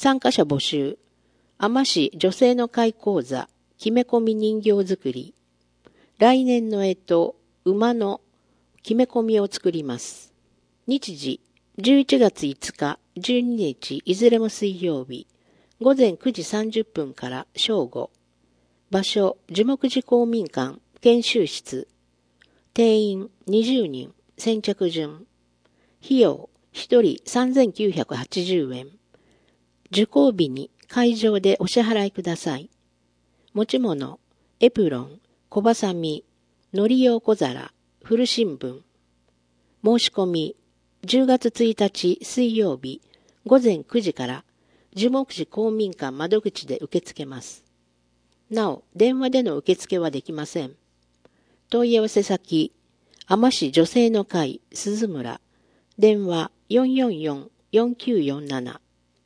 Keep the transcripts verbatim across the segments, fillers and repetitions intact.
参加者募集。海士市女性の会講座、決め込み人形作り。来年の干支、馬の決め込みを作ります。日時、じゅういちがついつか、じゅうににち、いずれも水曜日。ごぜんくじさんじゅっぷんから正午。場所、樹木寺公民館、研修室。定員にじゅうにん、先着順。費用、ひとりさんぜんきゅうひゃくはちじゅうえん。受講日に会場でお支払いください。持ち物、エプロン、小バサミ、海苔用小皿、古新聞。申し込み、じゅうがつついたち水曜日、ごぜんくじから、樹木寺公民館窓口で受け付けます。なお、電話での受付はできません。問い合わせ先、海士女性の会、鈴村。電話 よんよんよんよんきゅうよんなな。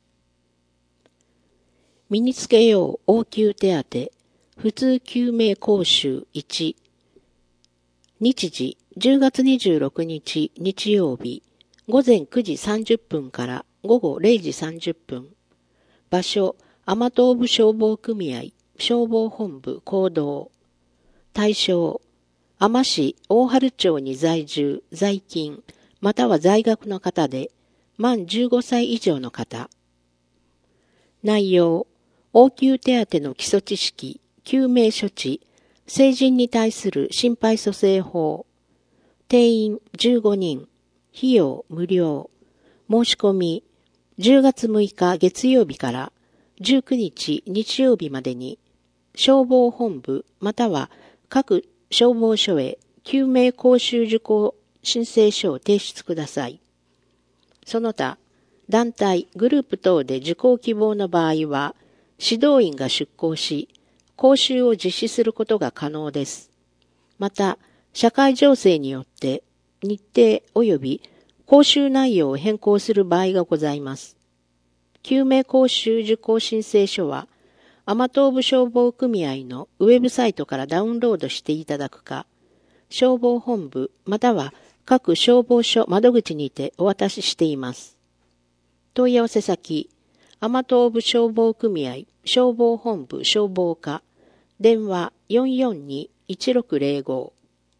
身につけよう応急手当、普通救命講習いち。日時、じゅうがつにじゅうろくにち日曜日、ごぜんくじさんじゅっぷんからごごれいじさんじゅっぷん。場所、甘東部消防組合、消防本部行動。対象、海士大原町に在住、在勤、または在学の方で、満じゅうごさい以上の方。内容、応急手当の基礎知識、救命処置、成人に対する心肺蘇生法。定員じゅうごにん、費用無料。申し込み、じゅうがつむいか月曜日からじゅうくにち日曜日までに、消防本部または各消防署へ救命講習受講申請書を提出ください。その他、団体、グループ等で受講希望の場合は、指導員が出向し、講習を実施することが可能です。また、社会情勢によって日程及び講習内容を変更する場合がございます。救命講習受講申請書は、甘東部消防組合のウェブサイトからダウンロードしていただくか、消防本部または各消防署窓口にてお渡ししています。問い合わせ先、甘東部消防組合消防本部消防課、電話 よんよんにいちろくぜろご。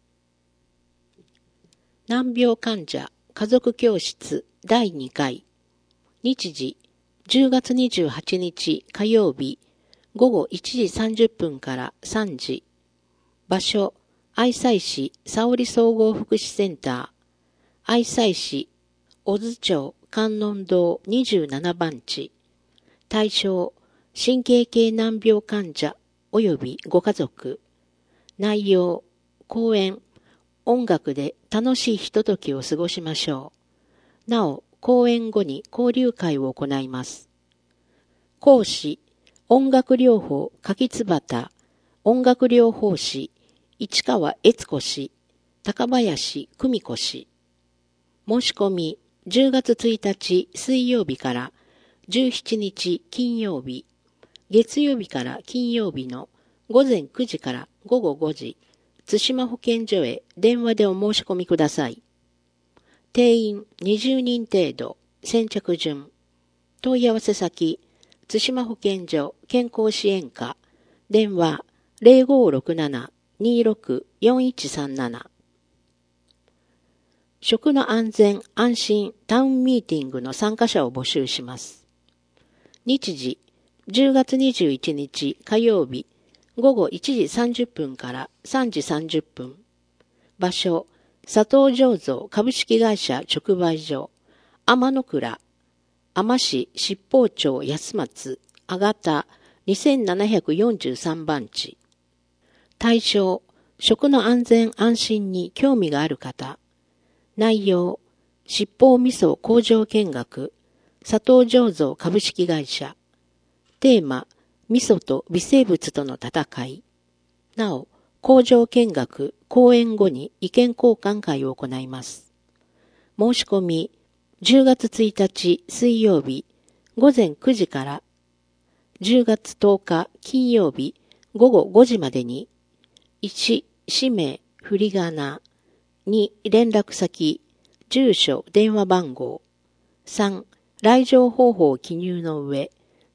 難病患者家族教室だいにかい。日時、じゅうがつにじゅうはちにち火曜日、ごごいちじさんじゅっぷんからさんじ。場所、愛西市沙織総合福祉センター。愛西市小津町観音堂にじゅうななばんち。対象、神経系難病患者及びご家族。内容、講演、音楽で楽しいひとときを過ごしましょう。なお、講演後に交流会を行います。講師、音楽療法柿椿、音楽療法士、市川悦子氏、高林久美子氏。申し込み、じゅうがつついたち水曜日からじゅうしちにち金曜日、月曜日から金曜日のごぜんくじからごごごじ、津島保健所へ電話でお申し込みください。定員にじゅうにん程度、先着順。問い合わせ先、津島保健所健康支援課、電話 ゼロごろくなな にろく よんいちさんなな。食の安全安心タウンミーティングの参加者を募集します。日時、じゅうがつにじゅういちにち火曜日、ごごいちじさんじゅっぷんからさんじさんじゅっぷん。場所、佐藤醸造株式会社直売所、天の倉、海士七宝町安松、あがたにせんななひゃくよんじゅうさんばんち。対象、食の安全安心に興味がある方。内容、七宝味噌工場見学、佐藤醸造株式会社。テーマ、味噌と微生物との戦い。なお、工場見学、講演後に意見交換会を行います。申し込み、じゅうがつついたち水曜日、ごぜんくじからじゅうがつとおか金曜日、ごごごじまでに、いち、氏名、振り仮名、に、連絡先、住所、電話番号、さん、来場方法を記入の上、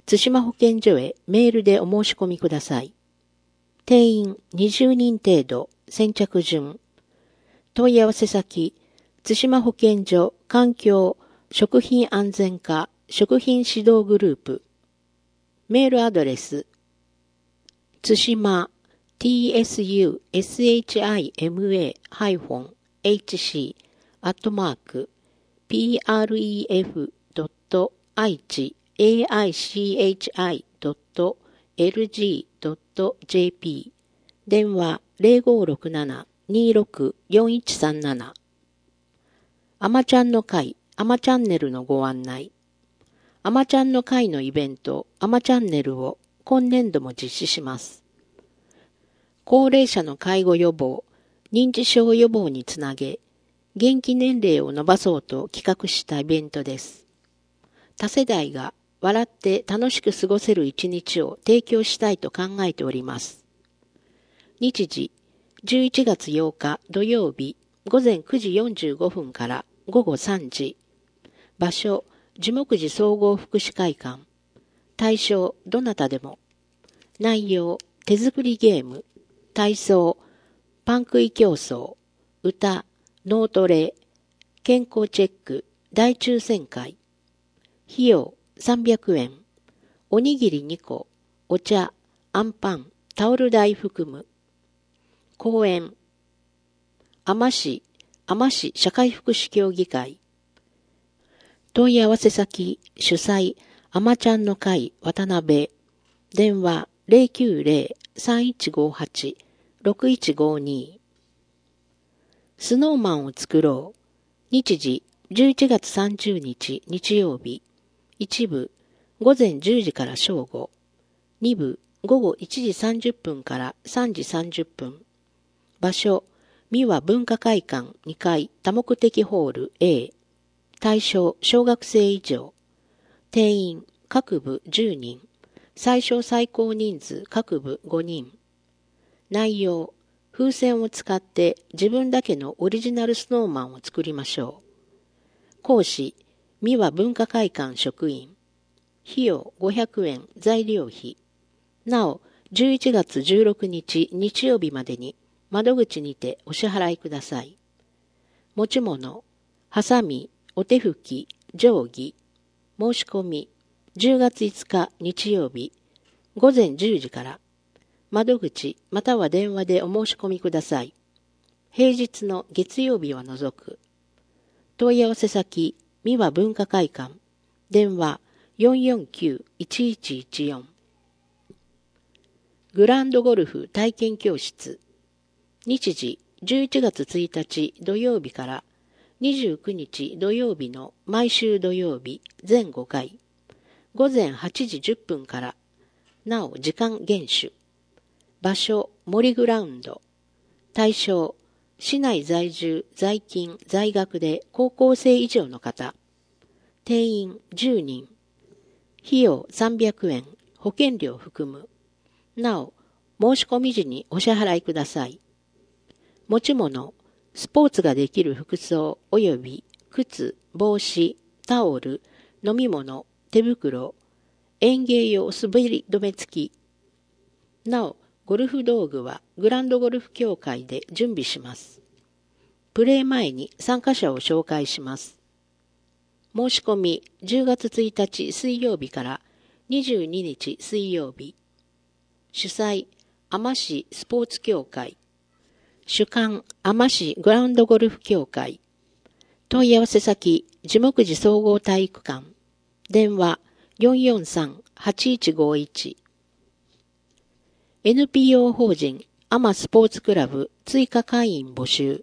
津島保健所へメールでお申し込みください。定員にじゅうにん程度、先着順。問い合わせ先、津島保健所環境食品安全課食品指導グループ。メールアドレス、津島 ティーエスユーエスエイチアイエムエー エイチシー アットマーク ピーアールイーエフ ドット アイチ エーアイシーエイチアイ ドット エルジー ドット ジェーピー 電話 ゼロごろくなな にろく よんいちさんなな。あまちゃんの会、あまチャンネルのご案内。あまちゃんの会のイベント、あまチャンネルを今年度も実施します。高齢者の介護予防、認知症予防につなげ、元気年齢を伸ばそうと企画したイベントです。多世代が笑って楽しく過ごせる一日を提供したいと考えております。日時、じゅういちがつようか土曜日、午前くじよんじゅうごふんから午後さんじ。場所、樹木寺総合福祉会館。対象、どなたでも。内容、手作りゲーム、体操、パン食い競争、歌、脳トレ、健康チェック、大抽選会。費用さんびゃくえん。おにぎりにこ、お茶、あんパン、タオル代含む。講演。海士市、海士市社会福祉協議会。問い合わせ先、主催、あまちゃんの会、渡辺。電話、ゼロきゅうゼロ さんいちごはち ろくいちごに。スノーマンを作ろう。日時、じゅういちがつさんじゅうにち日曜日。一部、午前じゅうじから正午。二部、午後いちじさんじゅっぷんからさんじさんじゅっぷん。場所、三輪文化会館にかい多目的ホール A。対象、小学生以上。定員、各部じゅうにん。最小最高人数各部ごにん。内容、風船を使って自分だけのオリジナルスノーマンを作りましょう。講師、三輪文化会館職員。費用ごひゃくえん材料費。なお、じゅういちがつじゅうろくにち日曜日までに窓口にてお支払いください。持ち物、ハサミ、お手拭き、定規。申し込み、じゅうがついつか日曜日、午前じゅうじから。窓口または電話でお申し込みください。平日の月曜日は除く。問い合わせ先、三輪文化会館。電話 よんよんきゅう いちいちいちよん。グランドゴルフ体験教室。日時、じゅういちがつついたち土曜日からにじゅうくにち土曜日の毎週土曜日全ごかい。午前はちじじゅっぷんから。なお時間厳守。場所、森グラウンド。対象、市内在住、在勤、在学で高校生以上の方。定員じゅうにん。費用さんびゃくえん、保険料含む。なお、申し込み時にお支払いください。持ち物、スポーツができる服装及び靴、帽子、タオル、飲み物、手袋、園芸用滑り止め付き。なお、ゴルフ道具はグランドゴルフ協会で準備します。プレー前に参加者を紹介します。申し込みじゅうがつついたち水曜日からにじゅうににち水曜日。主催、海士市スポーツ協会。主幹、海士市グランドゴルフ協会。問い合わせ先、樹木寺総合体育館。電話 よんよんさん はちいちごいち。エヌピーオー 法人アマスポーツクラブ追加会員募集。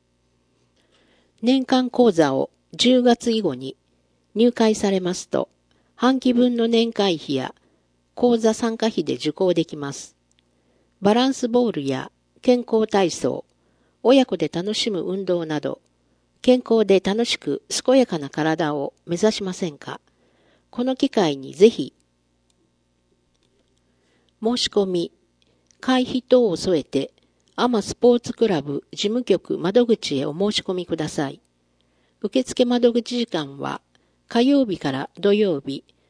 年間講座をじゅうがつ以後に入会されますと、半期分の年会費や講座参加費で受講できます。バランスボールや健康体操、親子で楽しむ運動など、健康で楽しく健やかな体を目指しませんか？この機会にぜひ、申し込み、会費等を添えて、アマスポーツクラブ事務局窓口へお申し込みください。受付窓口時間は、火曜日から土曜日、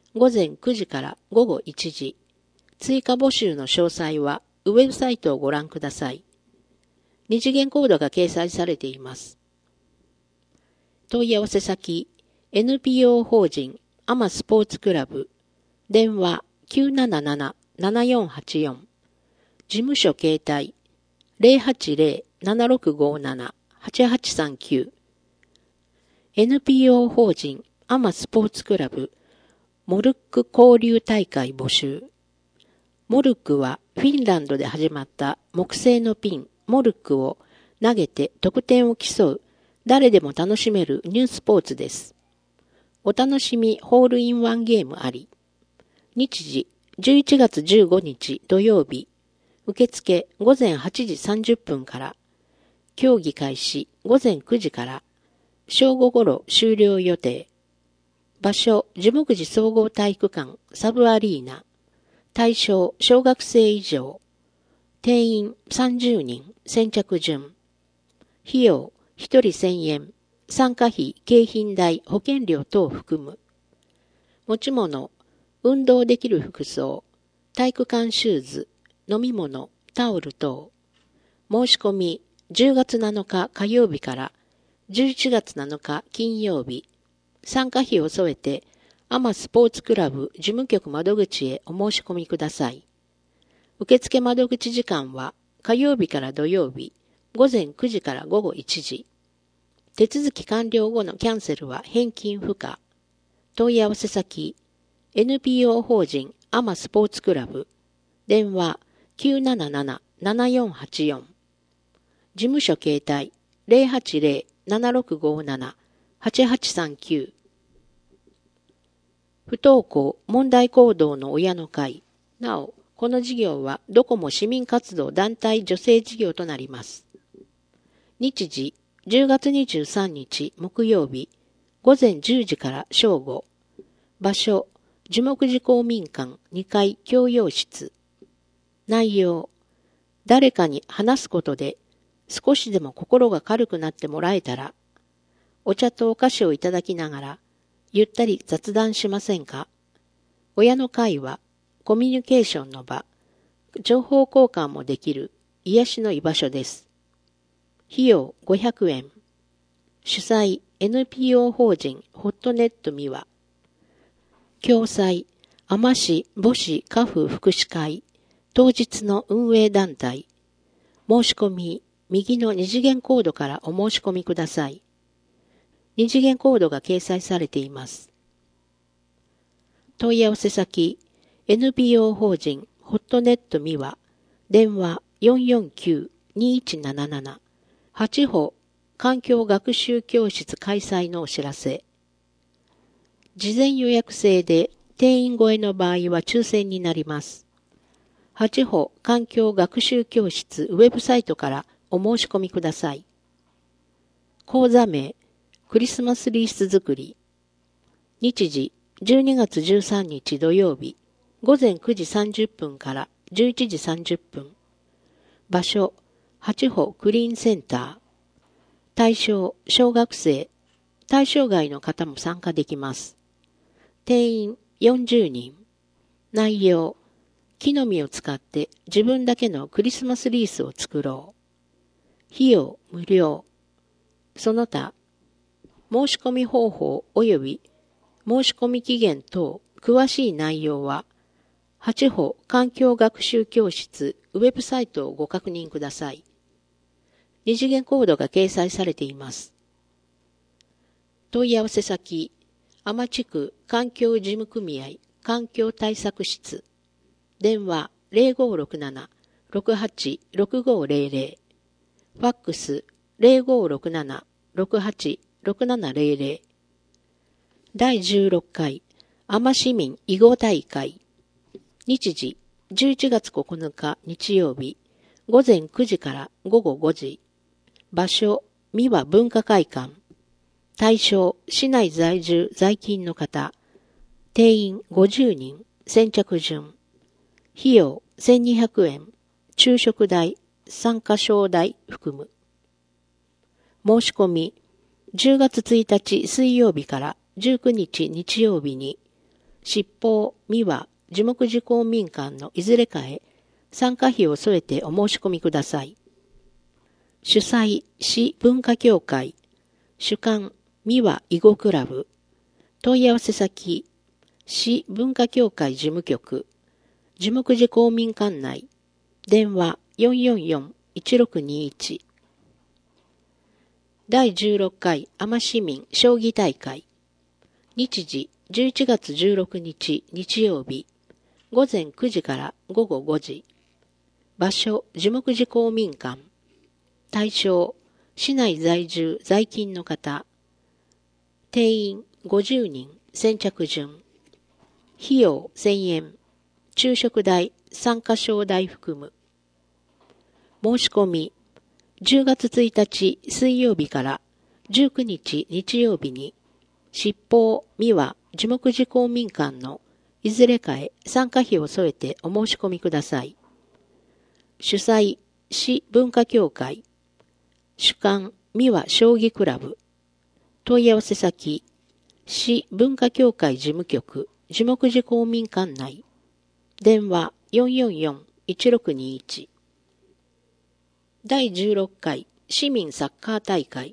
午前くじから午後いちじ。追加募集の詳細はウェブサイトをご覧ください。二次元コードが掲載されています。問い合わせ先 エヌピーオー 法人アマスポーツクラブ電話 きゅうなななな ななよんはちよん 事務所携帯 ゼロはちゼロ ななろくごなな はちはちさんきゅう エヌピーオー 法人アマスポーツクラブモルック交流大会募集。モルックはフィンランドで始まった木製のピンモルックを投げて得点を競う誰でも楽しめるニュースポーツです。お楽しみホールインワンゲームあり。日時じゅういちがつじゅうごにち土曜日。受付午前はちじさんじゅっぷんから。競技開始午前くじから。正午ごろ終了予定。場所樹木寺総合体育館サブアリーナ。対象小学生以上。定員さんじゅうにん先着順。費用ひとりせんえん。参加費、景品代、保険料等を含む。持ち物、運動できる服装、体育館シューズ、飲み物、タオル等。申し込み、じゅうがつなのか火曜日からじゅういちがつなのか金曜日。参加費を添えて、アマスポーツクラブ事務局窓口へお申し込みください。受付窓口時間は火曜日から土曜日、午前くじから午後いちじ。手続き完了後のキャンセルは返金不可。問い合わせ先 エヌピーオー 法人アマスポーツクラブ電話 きゅうなななな ななよんはちよん 事務所携帯 ゼロはちゼロ ななろくごなな はちはちさんきゅう 不登校問題行動の親の会。なお、この事業はどこも市民活動団体助成事業となります。日時じゅうがつにじゅうさんにち木曜日午前じゅうじから正午。場所樹木寺公民館にかい教養室。内容誰かに話すことで少しでも心が軽くなってもらえたらお茶とお菓子をいただきながらゆったり雑談しませんか。親の会はコミュニケーションの場、情報交換もできる癒しの居場所です。費用ごひゃくえん。主催 エヌピーオー 法人ホットネットミワ。共催天市母子家父福祉会当日の運営団体。申し込み右の二次元コードからお申し込みください。二次元コードが掲載されています。問い合わせ先 エヌピーオー 法人ホットネットミワ電話 よんよんきゅう にいちなななな 八歩環境学習教室開催のお知らせ。事前予約制で定員超えの場合は抽選になります。八歩環境学習教室ウェブサイトからお申し込みください。講座名クリスマスリース作り。日時じゅうにがつじゅうさんにち土曜日午前くじさんじゅっぷんからじゅういちじさんじゅっぷん。場所八歩クリーンセンター。対象小学生、対象外の方も参加できます。定員よんじゅうにん。内容木の実を使って自分だけのクリスマスリースを作ろう。費用無料。その他申し込み方法及び申し込み期限等詳しい内容は八歩環境学習教室ウェブサイトをご確認ください。二次元コードが掲載されています。問い合わせ先天地区環境事務組合環境対策室電話 ゼロごろくなな ろくはち ろくごゼロゼロ ファックス ゼロごろくなな ろくはち ろくななゼロゼロ。だいじゅうろっかい天市民囲碁大会。日時じゅういちがつここのか日曜日午前くじから午後ごじ。場所三輪文化会館。対象市内在住在勤の方。定員ごじゅうにん先着順。費用せんにひゃくえん。昼食代参加賞代含む。申し込みじゅうがつついたち水曜日からじゅうくにち日曜日に執行、未は、樹木事公民館のいずれかへ参加費を添えてお申し込みください。主催、市文化協会、主幹、三輪囲碁クラブ、問い合わせ先、市文化協会事務局、樹木事公民館内、電話 よんよんよんいちろくにいち。だいじゅうろっかい海士市民将棋大会。日時じゅういちがつじゅうろくにち日曜日、ごぜんくじからごごごじ。場所、樹木事公民館。対象、市内在住在勤の方。定員ごじゅうにん、先着順。費用せんえん。昼食代、参加賞代含む。申し込み、じゅうがつついたち水曜日からじゅうくにち日曜日に、執行、三輪樹木事公民館のいずれかへ参加費を添えてお申し込みください。主催、市文化協会。主幹、三輪将棋クラブ。問い合わせ先、市文化協会事務局、樹木事公民館内。電話 よんよんよんいちろくにいち。だいじゅうろっかい市民サッカー大会。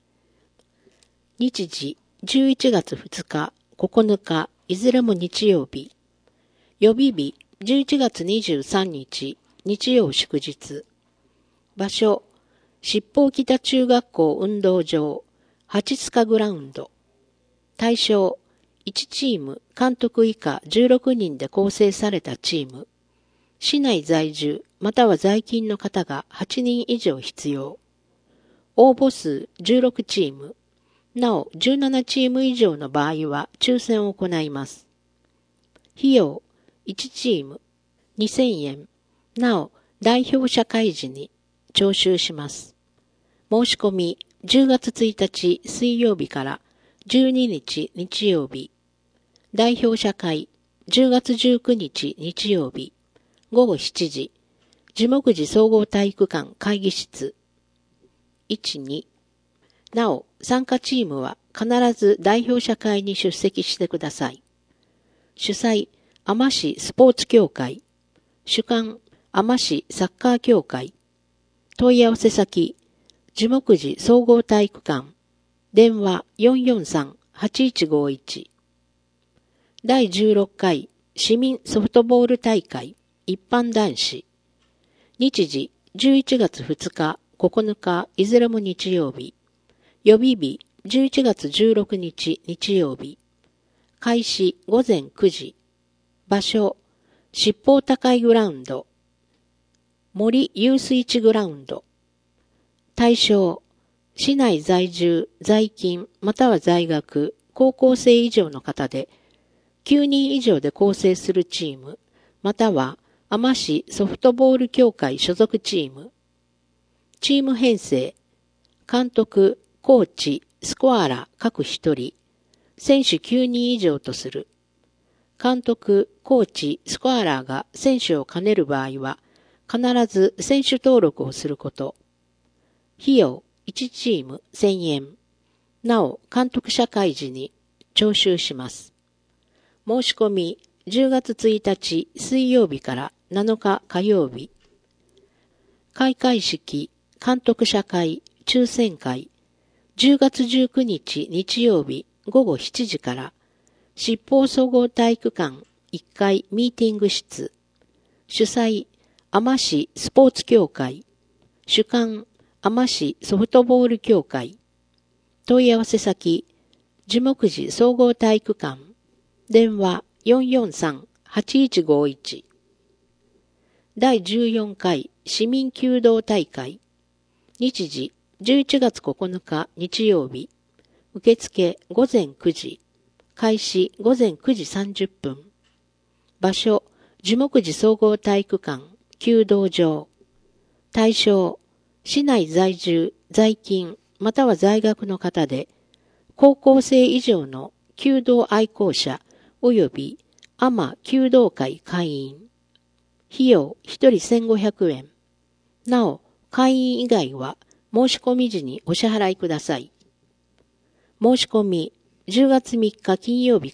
日時じゅういちがつふつか、ここのか、いずれも日曜日。予備日じゅういちがつにじゅうさんにち、日曜祝日。場所、七宝北中学校運動場、八塚グラウンド。対象、いちチーム、監督以下じゅうろくにんで構成されたチーム。市内在住、または在勤の方がはちにん以上必要。応募数じゅうろくチーム。なお、じゅうななチーム以上の場合は抽選を行います。費用、いちチーム、にせんえん。なお、代表者会時に徴収します。申し込み、じゅうがつついたち水曜日からじゅうににち日曜日。代表者会、じゅうがつじゅうくにち日曜日。ごごしちじ。樹木寺総合体育館会議室。いち、に。なお、参加チームは必ず代表者会に出席してください。主催、海士スポーツ協会。主幹、海士サッカー協会。問い合わせ先、樹木寺総合体育館。電話 よんよんさんはちいちごいち。だいじゅうろっかい市民ソフトボール大会一般男子。日時じゅういちがつふつか、ここのか、いずれも日曜日。予備日じゅういちがつじゅうろくにち日曜日。開始ごぜんくじ。場所、七宝高いグラウンド。森ユースいちグラウンド。対象、市内在住、在勤、または在学、高校生以上の方で、きゅうにん以上で構成するチーム、または、海士ソフトボール協会所属チーム。チーム編成、監督、コーチ、スコアラ各一人、選手きゅうにん以上とする。監督、コーチ、スコアラーが選手を兼ねる場合は、必ず選手登録をすること。費用、いちチームせんえん。なお、監督者会時に徴収します。申し込み、じゅうがつついたち水曜日からなのか火曜日。開会式、監督者会、抽選会、じゅうがつじゅうくにち日曜日ごごしちじから、七宝総合体育館いっかいミーティング室。主催、海士スポーツ協会。主幹、海士ソフトボール協会。問い合わせ先、樹木寺総合体育館。電話 よんよんさんはちいちごいち。だいじゅうよんかい市民弓道大会。日時じゅういちがつここのか日曜日。受付ごぜんくじ。開始ごぜんくじさんじゅっぷん。場所、樹木寺総合体育館、弓道場。対象、市内在住、在勤、または在学の方で、高校生以上の弓道愛好者及び海士弓道会会員。費用ひとりせんごひゃくえん。なお、会員以外は申し込み時にお支払いください。申し込み、じゅうがつみっか金曜日から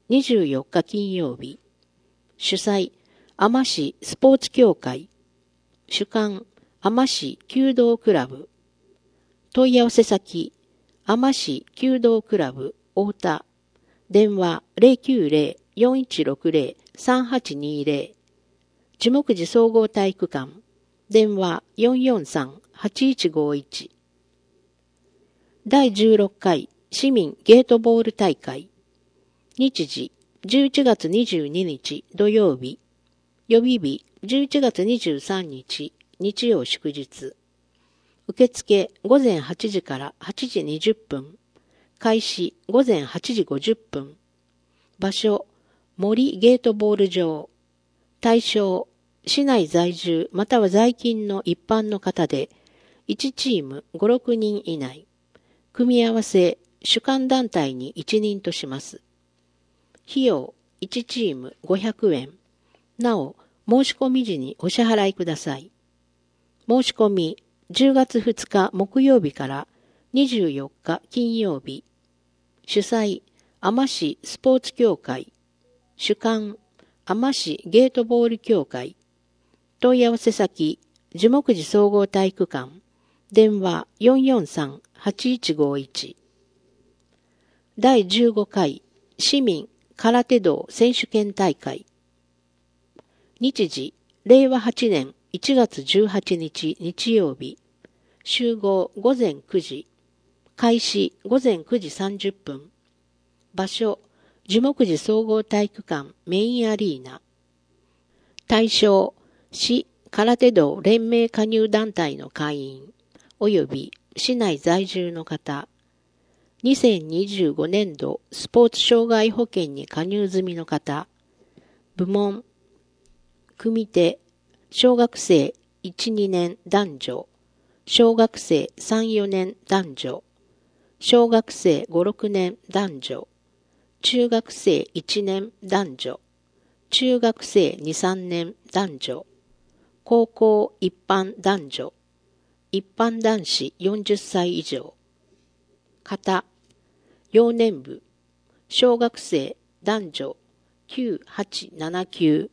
にじゅうよっか金曜日。主催、海士市スポーツ協会。主幹、海士市弓道クラブ。問い合わせ先、海士市弓道クラブ、太田。電話 ゼロきゅうゼロ よんいちろくゼロ さんはちにゼロ。樹木寺総合体育館。電話 よんよんさん はちいちごいち。だいじゅうろっかい市民ゲートボール大会。日時、じゅういちがつにじゅうににち土曜日。予備日、じゅういちがつにじゅうさんにち日曜祝日。受付午前はちじからはちじにじゅっぷん。開始午前はちじごじゅっぷん。場所、森ゲートボール場。対象、市内在住または在勤の一般の方で、いちチームご、ろくにん以内。組み合わせ、主管団体にいちにんとします。費用、いちチームごひゃくえん。なお、申し込み時にお支払いください。申し込み、じゅうがつふつか木曜日からにじゅうよっか金曜日。主催、海士市スポーツ協会。主幹、海士市ゲートボール協会。問い合わせ先、樹木寺総合体育館。電話 よんよんさん はちいちごいち。だいじゅうごかい市民空手道選手権大会。日時、れいわはちねんいちがつじゅうはちにち日曜日。集合午前くじ。開始午前くじさんじゅっぷん。場所、樹木寺総合体育館メインアリーナ。対象、市空手道連盟加入団体の会員、及び市内在住の方。にせんにじゅうごねんどスポーツ障害保険に加入済みの方。部門、組手、小学生いち、にねん男女、小学生さん、よねん男女、小学生ご、ろくねん男女、中学生いちねん男女、中学生に、さんねん男女、高校一般男女、一般男子よんじゅっさい以上。型、幼年部、小学生男女きゅう、はち、なな、きゅう。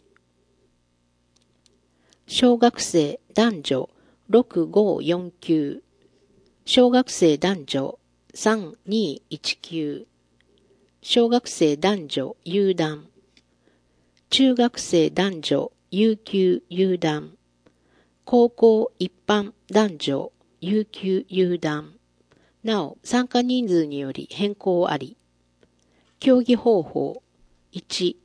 小学生男女ろく、ご、よん、きゅう。小学生男女さん、に、いち、きゅう。小学生男女有段。中学生男女有給有段。高校一般男女有給有段。なお、参加人数により変更あり。競技方法。いち、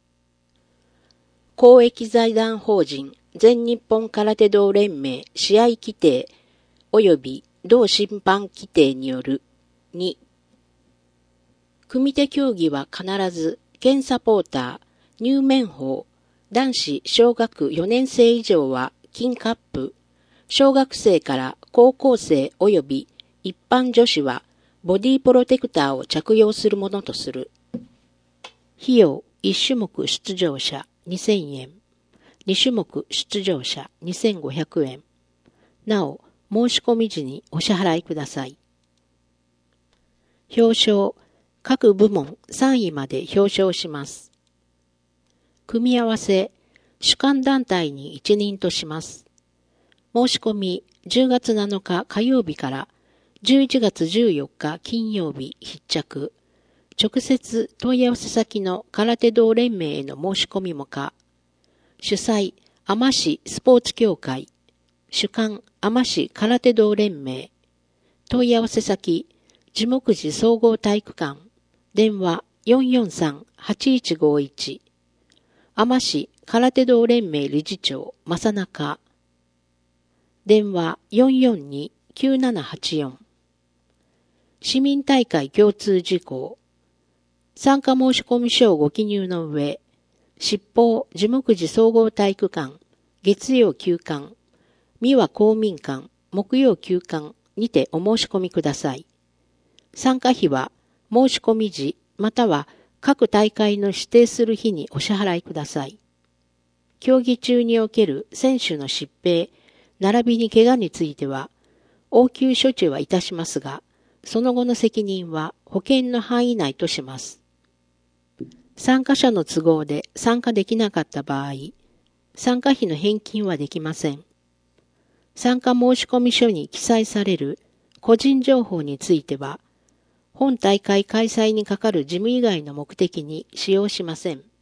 公益財団法人全日本空手道連盟試合規定及び同審判規定による。に、組手競技は必ず県サポーター、入面法、男子小学よねんせい以上は金カップ、小学生から高校生及び一般女子はボディプロテクターを着用するものとする。費用いち種目出場者にせんえん、に種目出場者にせんごひゃくえん。なお、申し込み時にお支払いください。表彰、各部門さんいまで表彰します。組み合わせ、主管団体に一任とします。申し込みじゅうがつなのか火曜日からじゅういちがつじゅうよっか金曜日必着。直接問い合わせ先の空手道連盟への申し込みも可。主催、海士スポーツ協会。主幹、海士空手道連盟。問い合わせ先、樹木寺総合体育館。電話よんよんさん はちいちごいち。海士空手道連盟理事長、正中。電話よんよんに きゅうななはちよん。市民大会共通事項。参加申込書をご記入の上、執法樹木寺総合体育館、月曜休館、三輪公民館、木曜休館にてお申し込みください。参加費は申し込み時または各大会の指定する日にお支払いください。競技中における選手の疾病、並びに怪我については、応急処置はいたしますが、その後の責任は保険の範囲内とします。 参加者の都合で参加できなかった場合、参加費の返金はできません。参加申込書に記載される個人情報については、本大会開催にかかる事務以外の目的に使用しません。